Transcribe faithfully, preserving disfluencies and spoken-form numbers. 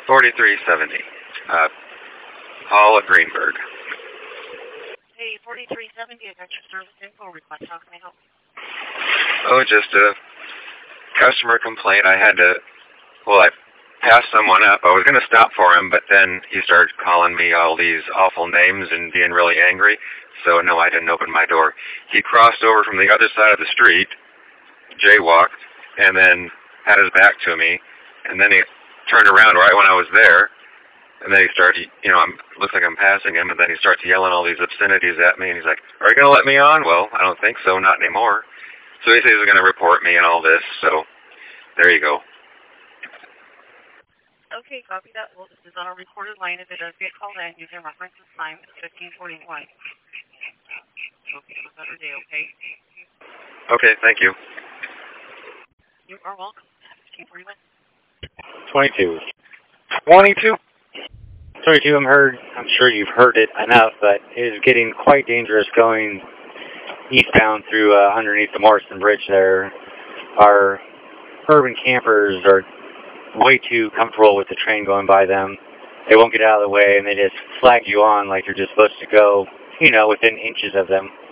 forty-three seventy. Uh, Paula Greenberg. Hey, forty-three seventy, I got your service info request. How can I help? Oh, just a customer complaint. I had to, well, I passed someone up. I was going to stop for him, but then he started calling me all these awful names and being really angry. So, no, I didn't open my door. He crossed over from the other side of the street, jaywalked, and then had his back to me. And then he turned around right when I was there. And then he started, you know, I'm, looks like I'm passing him, and then he starts yelling all these obscenities at me, and he's like, are you going to let me on? Well, I don't think so, not anymore. So he says he's going to report me and all this, so there you go. Okay, copy that. Well, this is on a recorded line. If it does get called in, you can reference this time. It's fifteen forty-one. Okay, have a better day, okay? Okay, thank you. You are welcome. fifteen forty-one. twenty-two. twenty-two? twenty-two, I'm heard. I'm sure you've heard it enough, but it is getting quite dangerous going eastbound through uh, underneath the Morrison Bridge there. Our urban campers are way too comfortable with the train going by them. They won't get out of the way, and they just flag you on like you're just supposed to go, you know, within inches of them.